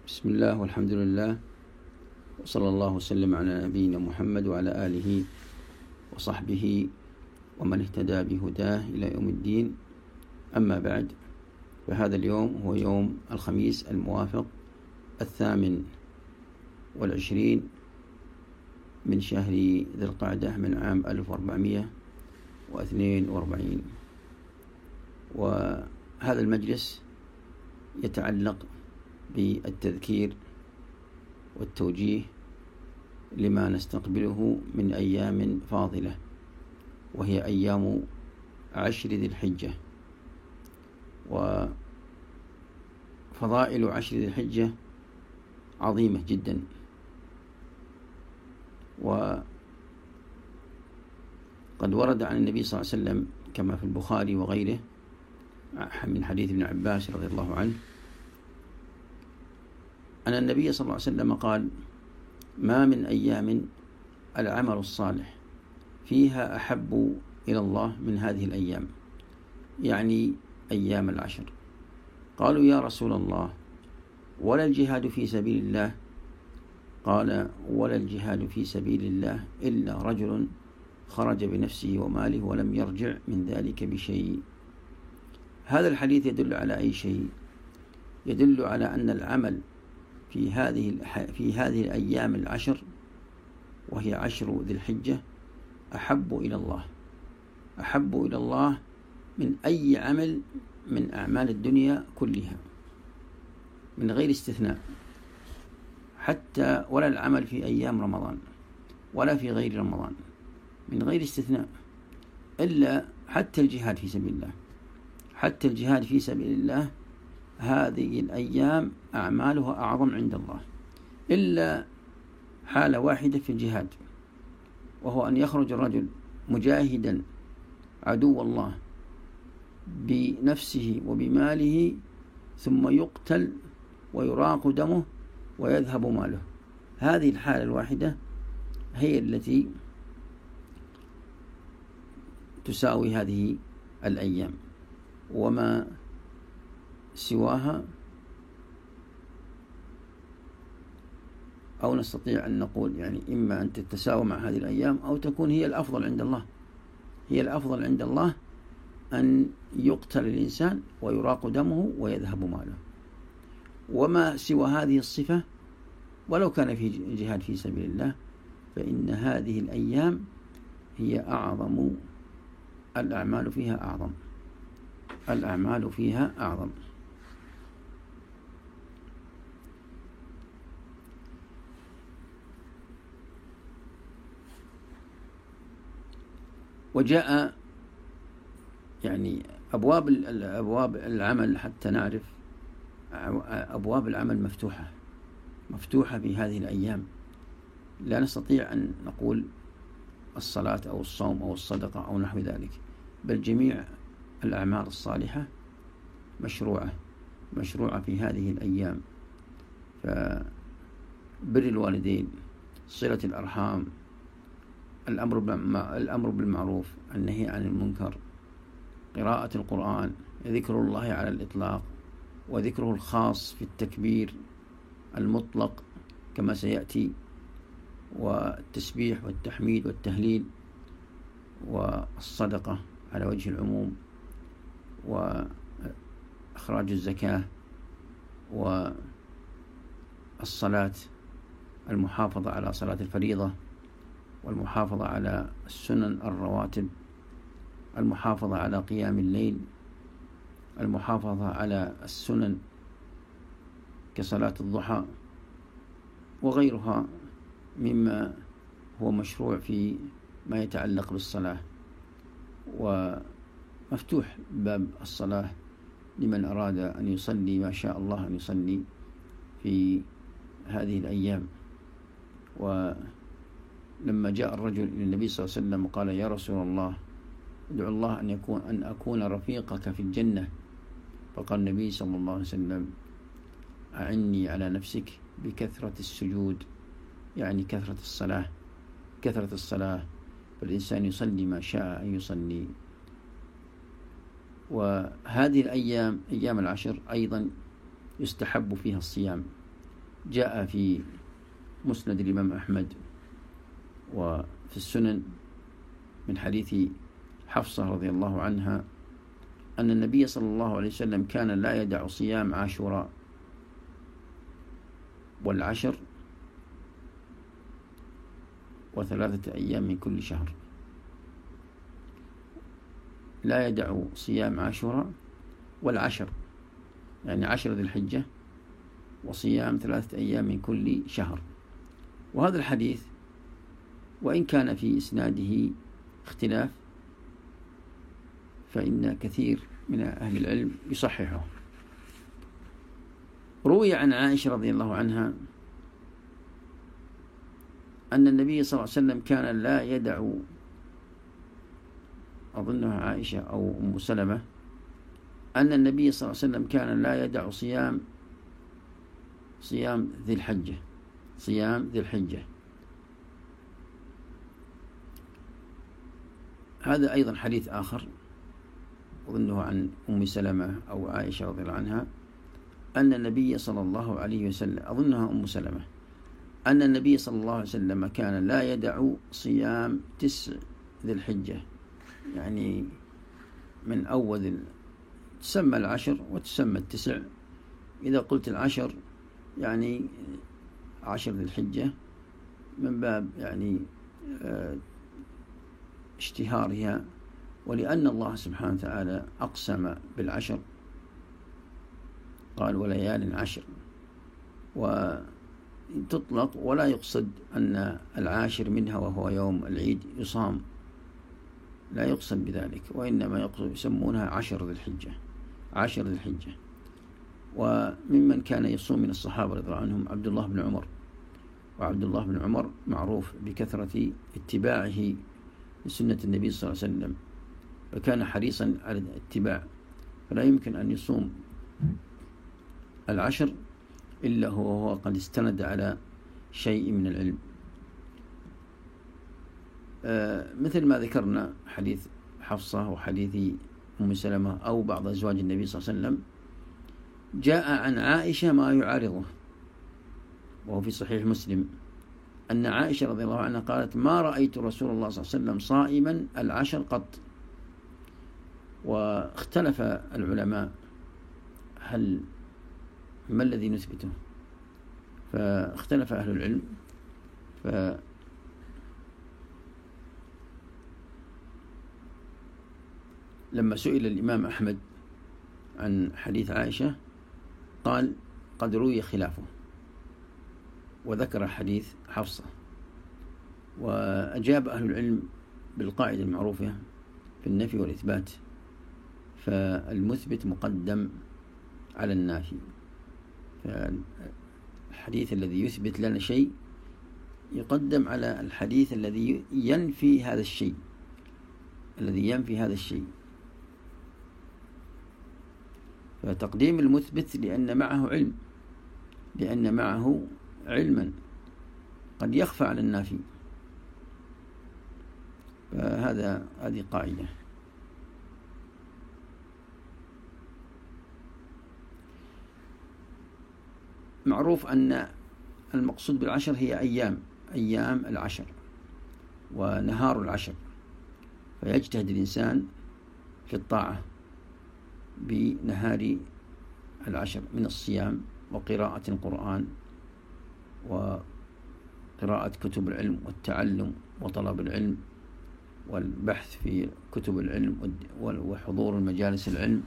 بسم الله والحمد لله وصلى الله وسلم على نبينا محمد وعلى آله وصحبه ومن اهتدى بهداه إلى يوم الدين. أما بعد، فهذا اليوم هو يوم الخميس الموافق 28 من شهر ذي القعدة من عام 1442. وهذا المجلس يتعلق بالتذكير والتوجيه لما نستقبله من أيام فاضلة، وهي أيام 10 ذي الحجة. وفضائل 10 ذي الحجة عظيمة جدا، وقد ورد عن النبي صلى الله عليه وسلم كما في البخاري وغيره من حديث ابن عباس رضي الله عنه أن النبي صلى الله عليه وسلم قال: ما من أيام العمل الصالح فيها أحب إلى الله من هذه الأيام، يعني أيام 10. قالوا: يا رسول الله، ولا الجهاد في سبيل الله؟ قال: ولا الجهاد في سبيل الله إلا رجل خرج بنفسه وماله ولم يرجع من ذلك بشيء. هذا الحديث يدل على أي شيء؟ يدل على أن العمل في هذه الأيام 10، وهي 10 ذي الحجة، أحب إلى الله من أي عمل من أعمال الدنيا كلها من غير استثناء، حتى ولا العمل في أيام رمضان ولا في غير رمضان من غير استثناء، إلا حتى الجهاد في سبيل الله. هذه الأيام أعمالها أعظم عند الله، إلا حالة واحدة في الجهاد، وهو أن يخرج الرجل مجاهدا عدو الله بنفسه وبماله، ثم يقتل ويراق دمه ويذهب ماله. هذه الحالة الواحدة هي التي تساوي هذه الأيام، وما سواها أو نستطيع أن نقول يعني إما أن تتساوى مع هذه الأيام أو تكون هي الأفضل عند الله. أن يقتل الإنسان ويراق دمه ويذهب ماله. وما سوى هذه الصفة ولو كان في جهاد في سبيل الله، فإن هذه الأيام هي أعظم، الأعمال فيها أعظم. وجاء يعني أبواب العمل، حتى نعرف أبواب العمل مفتوحة في هذه الأيام. لا نستطيع أن نقول الصلاة أو الصوم أو الصدقة أو نحو ذلك، بل جميع الأعمال الصالحة مشروعة في هذه الأيام. فبر الوالدين، صلة الأرحام، الأمر بالمعروف، النهي عن المنكر، قراءة القرآن، ذكر الله على الإطلاق، وذكره الخاص في التكبير المطلق كما سيأتي، والتسبيح والتحميد والتهليل، والصدقة على وجه العموم، وإخراج الزكاة، والصلاة، المحافظة على صلاة الفريضة، والمحافظة على السنن الرواتب، المحافظة على قيام الليل، المحافظة على السنن كصلاة الضحى وغيرها مما هو مشروع في ما يتعلق بالصلاة. ومفتوح باب الصلاة لمن أراد أن يصلي ما شاء الله أن يصلي في هذه الأيام. ولما جاء الرجل إلى النبي صلى الله عليه وسلم وقال: يا رسول الله، ادعو الله أن أكون رفيقك في الجنة. فقال النبي صلى الله عليه وسلم: أعني على نفسك بكثرة السجود، يعني كثرة الصلاة، فالإنسان يصلي ما شاء أن يصلي. وهذه الأيام أيام 10 أيضا يستحب فيها الصيام، جاء في مسند الإمام أحمد وفي السنن من حديث حفصة رضي الله عنها أن النبي صلى الله عليه وسلم كان لا يدع صيام عاشوراء والعشر و3 أيام من كل شهر. لا يدع صيام عاشوراء والعشر، يعني 10 ذي الحجة، وصيام 3 أيام من كل شهر. وهذا الحديث وإن كان في إسناده اختلاف فإن كثير من أهل العلم يصححه. روي عن عائشة رضي الله عنها أن النبي صلى الله عليه وسلم كان لا يدع، أظنها عائشة أو أم سلمة، أن النبي صلى الله عليه وسلم كان لا يدع صيام ذي الحجة. هذا أيضا حديث آخر أظنه عن أم سلمة أو عائشة رضي الله عنها أن النبي صلى الله عليه وسلم، أظنها أم سلمة، أن النبي صلى الله عليه وسلم كان لا يدع صيام 9 ذي الحجة، يعني من أول تسمى 10 وتسمى 9. إذا قلت 10 يعني 10 ذي الحجة من باب يعني اشتهارها، ولأن الله سبحانه وتعالى أقسم بالعشر قال وليال 10، وتطلق ولا يقصد أن العاشر منها وهو يوم العيد يصام، لا يقصد بذلك، وإنما يسمونها 10 ذي الحجة. وممن كان يصوم من الصحابة رضي الله عنهم عبد الله بن عمر، وعبد الله بن عمر معروف بكثرة اتباعه لسنة النبي صلى الله عليه وسلم، فكان حريصا على الاتباع، فلا يمكن أن يصوم 10 إلا هو قد استند على شيء من العلم. مثل ما ذكرنا حديث حفصة وحديث أم سلمة أو بعض أزواج النبي صلى الله عليه وسلم، جاء عن عائشة ما يعارضه، وهو في صحيح مسلم أن عائشة رضي الله عنها قالت ما رأيت رسول الله صلى الله عليه وسلم صائما 10 قط. واختلف العلماء ما الذي نثبته، فاختلف أهل العلم، لما سئل الإمام أحمد عن حديث عائشة قال قد روي خلافه، وذكر حديث حفصة. وأجاب أهل العلم بالقاعدة المعروفة في النفي والإثبات، فالمثبت مقدم على النافي، فالحديث الذي يثبت لنا شيء يقدم على الحديث الذي ينفي هذا الشيء، فتقديم المثبت لأن معه علما قد يخفى على النافي، هذه قاعدة. معروف أن المقصود بالعشر هي أيام 10 ونهار 10، فيجتهد الإنسان في الطاعة بنهار 10 من الصيام وقراءة القرآن وقراءة كتب العلم والتعلم وطلب العلم والبحث في كتب العلم وحضور المجالس العلم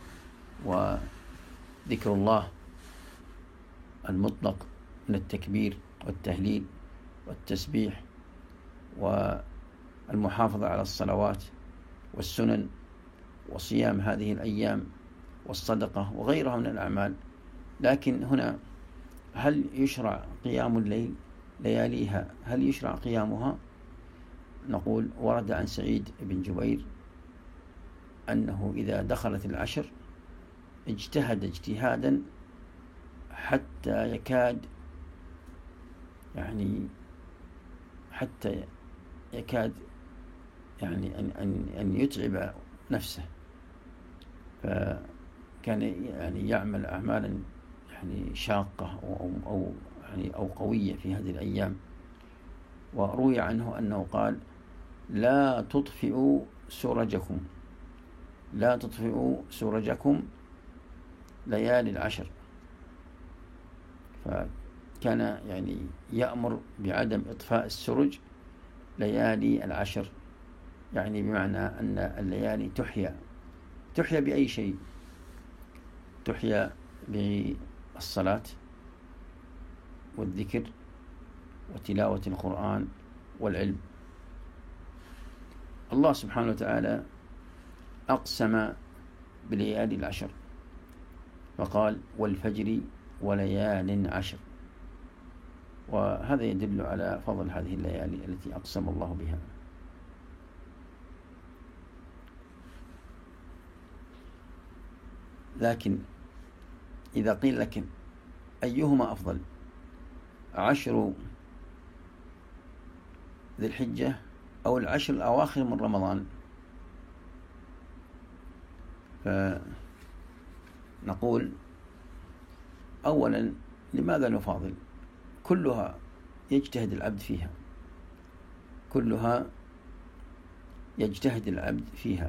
وذكر الله المطلق من التكبير والتهليل والتسبيح والمحافظة على الصلوات والسنن وصيام هذه الأيام والصدقة وغيرها من الأعمال. لكن هنا هل يشرع قيام الليل لياليها؟ هل يشرع قيامها؟ نقول ورد عن سعيد بن جبير أنه إذا دخلت 10 اجتهد اجتهادا حتى يكاد أن يتعب نفسه، فكان يعمل أعمالا شاقة أو يعني أو قوية في هذه الأيام. وروي عنه أنه قال: لا تطفئوا سرجكم، لا تطفئوا سرجكم ليالي العشر. فكان يعني يأمر بعدم إطفاء السرج ليالي العشر، يعني بمعنى أن الليالي تحيا بأي شيء، تحيا بالصلاة والذكر وتلاوة القرآن والعلم. الله سبحانه وتعالى أقسم بليالي العشر فقال: والفجر وليال عشر. وهذا يدل على فضل هذه الليالي التي أقسم الله بها. لكن إذا قيل لك أيهما أفضل، 10 ذي الحجة أو 10 الأواخر من رمضان، فنقول أولا: لماذا نفاضل؟ كلها يجتهد العبد فيها، كلها يجتهد العبد فيها،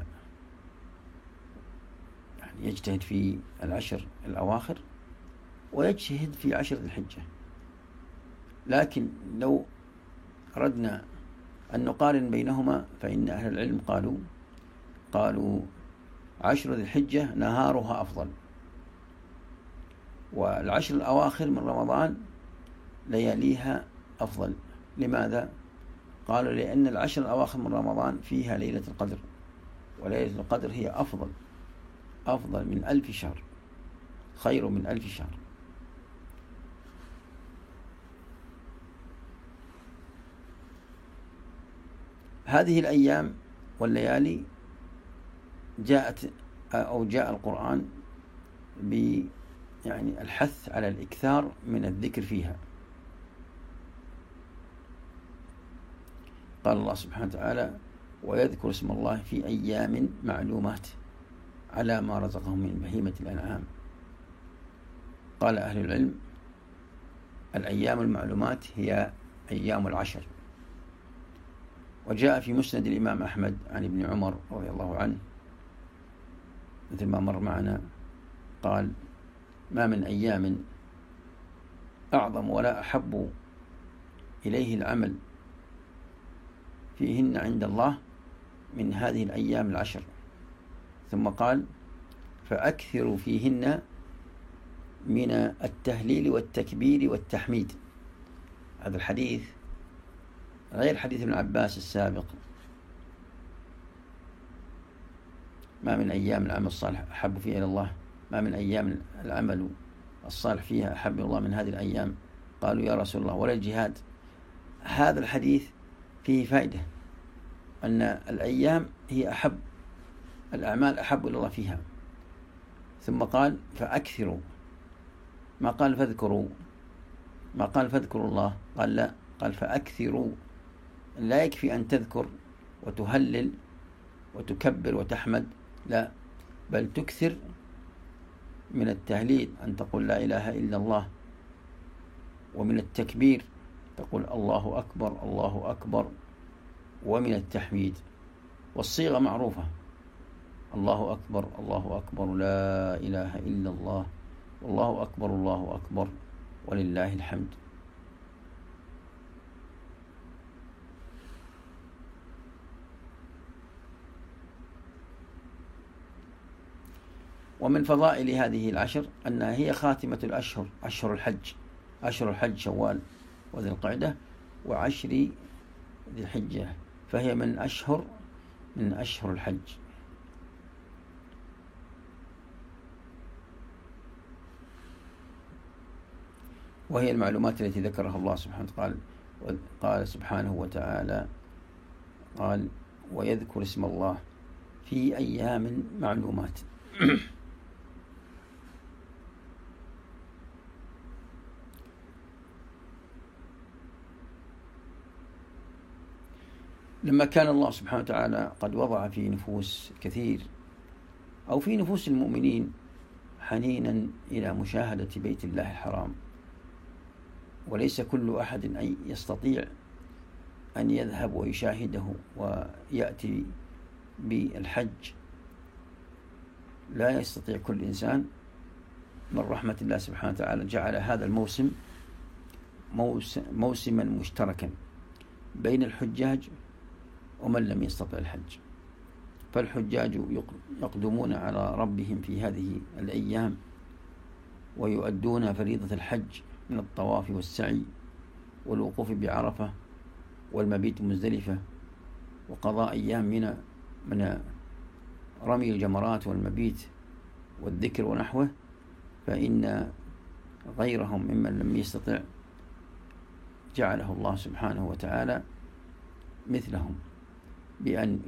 يعني يجتهد في 10 الأواخر ويجتهد في 10 ذي الحجة. لكن لو أردنا أن نقارن بينهما فإن أهل العلم قالوا 10 ذي الحجة نهارها أفضل، وال10 الأواخر من رمضان لياليها أفضل. لماذا؟ قالوا: لأن ال10 الأواخر من رمضان فيها ليلة القدر، وليلة القدر هي أفضل من 1000 شهر، خير من 1000 شهر. هذه الأيام والليالي جاء القرآن يعني الحث على الإكثار من الذكر فيها. قال الله سبحانه وتعالى: ويذكر اسم الله في أيام معلومات على ما رزقهم من بهيمة الأنعام. قال أهل العلم: الأيام المعلومات هي أيام العشر. وجاء في مسند الإمام أحمد عن ابن عمر رضي الله عنه مثل ما مر معنا، قال: ما من أيام أعظم ولا أحب إليه العمل فيهن عند الله من هذه الأيام العشر. ثم قال: فأكثروا فيهن من التهليل والتكبير والتحميد. هذا الحديث غير حديث ابن عباس السابق: ما من أيام العمل الصالح أحب فيها إلى الله، ما من أيام العمل الصالح فيها أحب إلى الله من هذه الأيام. قالوا: يا رسول الله، ولا الجهاد؟ هذا الحديث فيه فائدة، أن الأيام هي أحب الأعمال، أحب إلى الله فيها. ثم قال: فأكثروا، ما قال فاذكروا، ما قال فاذكروا الله، قال لا، قال فأكثروا. لا يكفي أن تذكر وتهلل وتكبر وتحمد، لا، بل تكثر من التهليل، أن تقول لا إله إلا الله، ومن التكبير تقول الله أكبر الله أكبر، ومن التحميد. والصيغة معروفة: الله أكبر الله أكبر لا إله إلا الله، والله أكبر الله أكبر ولله الحمد. ومن فضائل هذه العشر أنها هي خاتمة الأشهر، أشهر الحج، أشهر الحج شوال وذي القعدة وعشر ذي الحجة، فهي من أشهر الحج. وهي المعلومات التي ذكرها الله سبحانه وتعالى. قال سبحانه وتعالى: قال: ويذكر اسم الله في أيام معلومات. لما كان الله سبحانه وتعالى قد وضع في نفوس كثير أو في نفوس المؤمنين حنينا إلى مشاهدة بيت الله الحرام وليس كل أحد أن يستطيع أن يذهب ويشاهده ويأتي بالحج. لا يستطيع كل إنسان. من رحمة الله سبحانه وتعالى جعل هذا الموسم موسما مشتركا بين الحجاج ومن لم يستطع الحج. فالحجاج يقدمون على ربهم في هذه الأيام ويؤدون فريضة الحج من الطواف والسعي والوقوف بعرفة والمبيت مزدلفة وقضاء أيام من رمي الجمرات والمبيت والذكر ونحوه. فإن غيرهم ممن لم يستطع جعله الله سبحانه وتعالى مثلهم بأن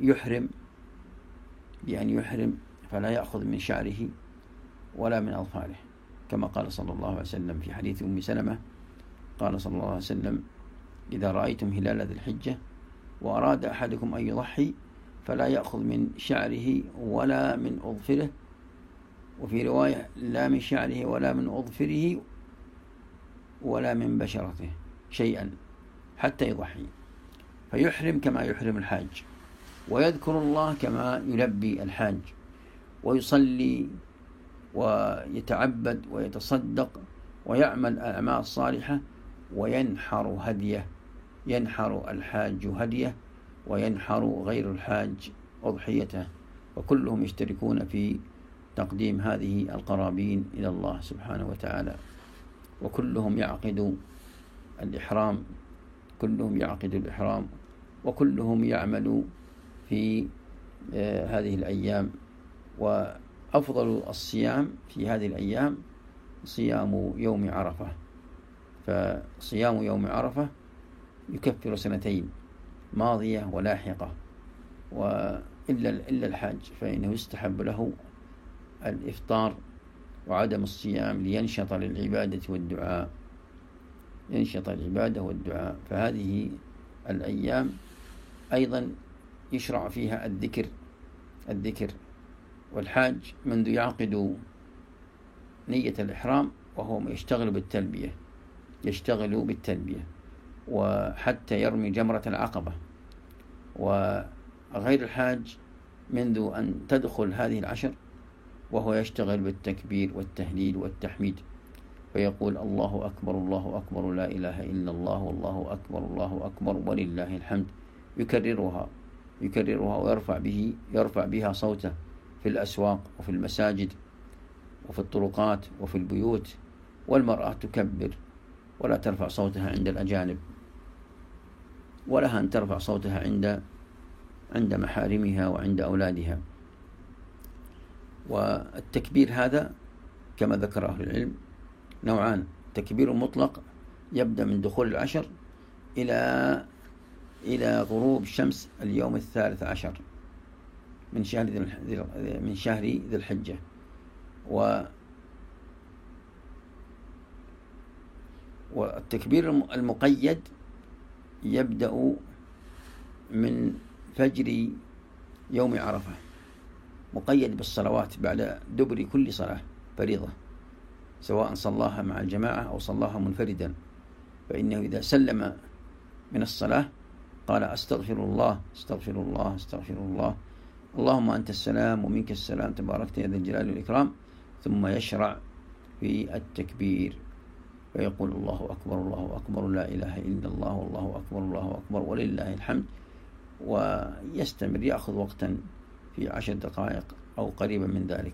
يحرم فلا يأخذ من شعره ولا من أظفاره، كما قال صلى الله عليه وسلم في حديث أم سلمة، قال صلى الله عليه وسلم: إذا رأيتم هلال ذي الحجة وأراد أحدكم أن يضحي فلا يأخذ من شعره ولا من أظفره، وفي رواية: لا من شعره ولا من أظفره ولا من بشرته شيئا حتى يضحي، فيحرم كما يحرم الحاج، ويذكر الله كما يلبي الحاج، ويصلي ويتعبد ويتصدق ويعمل الأعمال الصالحة، وينحر هديه، ينحر الحاج هديه وينحر غير الحاج أضحيته، وكلهم يشتركون في تقديم هذه القرابين إلى الله سبحانه وتعالى، وكلهم يعقد الإحرام، وكلهم يعمل في هذه الأيام. وأفضل الصيام في هذه الأيام صيام يوم عرفة، فصيام يوم عرفة يكفر سنتين ماضية ولاحقة، إلا الحاج فإنه يستحب له الإفطار وعدم الصيام لينشط للعبادة والدعاء. فهذه الأيام أيضا يشرع فيها الذكر، والحاج منذ يعقد نية الإحرام وهو يشتغل بالتلبية وحتى يرمي جمرة العقبة. وغير الحاج منذ أن تدخل هذه العشر وهو يشتغل بالتكبير والتهليل والتحميد، فيقول: الله أكبر الله أكبر لا إله إلا الله والله أكبر الله أكبر ولله الحمد، يكررها ويرفع بها صوته في الأسواق وفي المساجد وفي الطرقات وفي البيوت. والمرأة تكبر ولا ترفع صوتها عند الأجانب، ولها أن ترفع صوتها عند محارمها وعند أولادها. والتكبير هذا كما ذكر أهل العلم نوعان: تكبير مطلق يبدأ من دخول العشر إلى غروب شمس اليوم 13 من شهر ذي الحجة. والتكبير المقيد يبدأ من فجر يوم عرفة، مقيد بالصلوات بعد دبر كل صلاة فريضة، سواء صلاها مع الجماعة أو صلاها منفردا، فإنه إذا سلم من الصلاة قال: أستغفر الله استغفر الله استغفر الله، اللهم أنت السلام ومنك السلام تباركت يا ذا الجلال والإكرام، ثم يشرع في التكبير فيقول: الله أكبر الله أكبر لا إله إلا الله والله أكبر الله أكبر ولله الحمد، ويستمر، يأخذ وقتا في 10 دقائق أو قريبا من ذلك.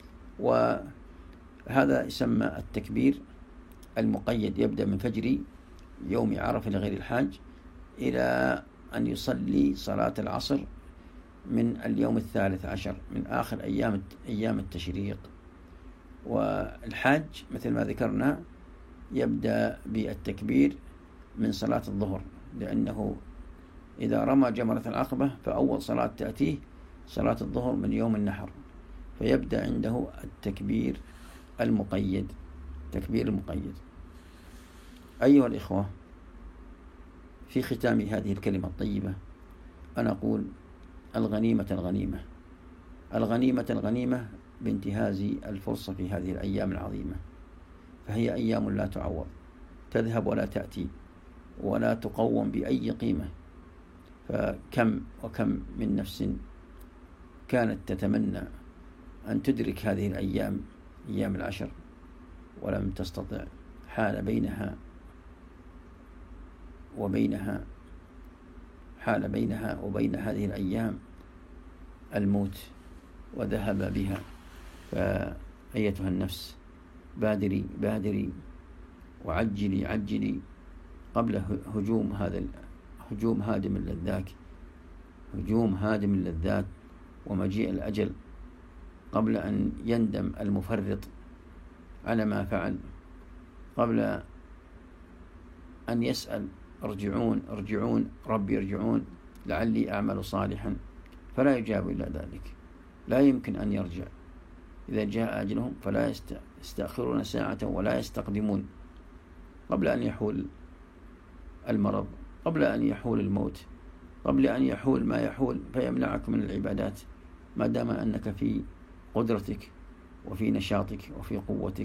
وهذا يسمى التكبير المقيد، يبدأ من فجر يوم عرفة لغير الحاج إلى أن يصلي صلاة العصر من اليوم 13 من آخر أيام التشريق. والحاج مثل ما ذكرنا يبدأ بالتكبير من صلاة الظهر، لأنه إذا رمى جمرة العقبة فأول صلاة تأتيه صلاة الظهر من يوم النحر، فيبدأ عنده التكبير المقيد. أيها الإخوة، في ختام هذه الكلمة الطيبة أنا أقول: الغنيمة بانتهاز الفرصة في هذه الأيام العظيمة، فهي أيام لا تعوض، تذهب ولا تأتي ولا تقوم بأي قيمة. فكم وكم من نفس كانت تتمنى أن تدرك هذه الأيام، أيام العشر، ولم تستطع، حال بينها وبين هذه الأيام الموت وذهب بها. فأيتها النفس بادري وعجلي قبل هجوم هادم اللذات ومجيء الأجل، قبل أن يندم المفرط على ما فعل، قبل أن يسأل ارجعون ربي ارجعون لعلي أعمل صالحا، فلا يجاب إلا ذلك. لا يمكن أن يرجع. إذا جاء أجلهم فلا يستأخرون ساعة ولا يستقدمون، قبل أن يحول المرض، قبل أن يحول الموت، قبل أن يحول ما يحول فيمنعك من العبادات، ما دام أنك في قدرتك وفي نشاطك وفي قوتك.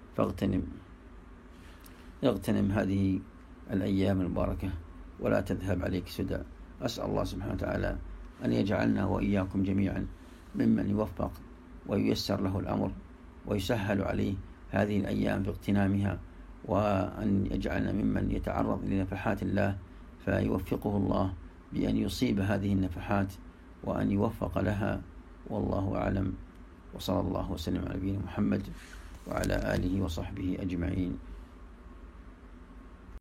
اغتنم هذه الأيام المباركة ولا تذهب عليك سدى. أسأل الله سبحانه وتعالى أن يجعلنا وإياكم جميعا ممن يوفق وييسر له الأمر ويسهل عليه هذه الأيام باغتنامها، وأن يجعلنا ممن يتعرض لنفحات الله فيوفقه الله بأن يصيب هذه النفحات وأن يوفق لها. والله أعلم، وصلى الله وسلم على نبينا محمد وعلى آله وصحبه أجمعين.